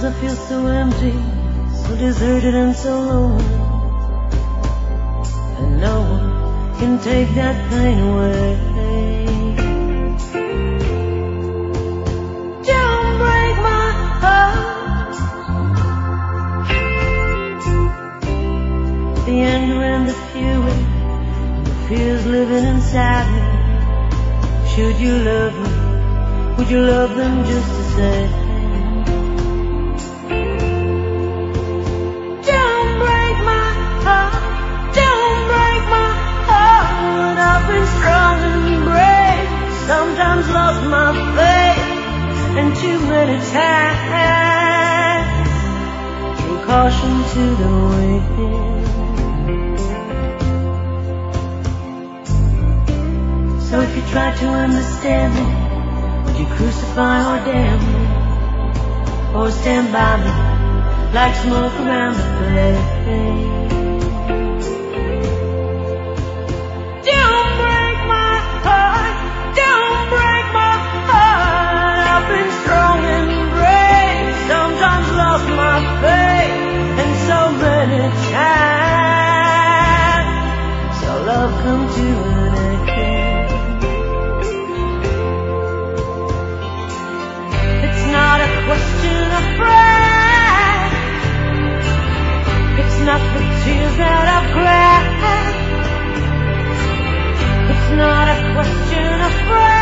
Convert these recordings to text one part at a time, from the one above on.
Sometimes I feel so empty, so deserted and so lonely, and no one can take that pain away. Don't break my heart. The anger and the fury, the fears living inside me. Should you love me, would you love them just the same? Don't break my heart, don't break my heart. I've been strong and brave, sometimes lost my faith, and too many times threw caution to the wind. So if you try to understand me, would you crucify or damn me, or stand by me like smoke around the flame? Don't break my heart, don't break my heart. I've been strong and brave, sometimes lost my faith, and so many times saw love come to an end. It's not a question of pride, it's not the tears that I've cried, it's not a question of pride.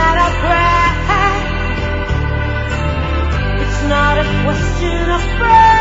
It's not a question of pride.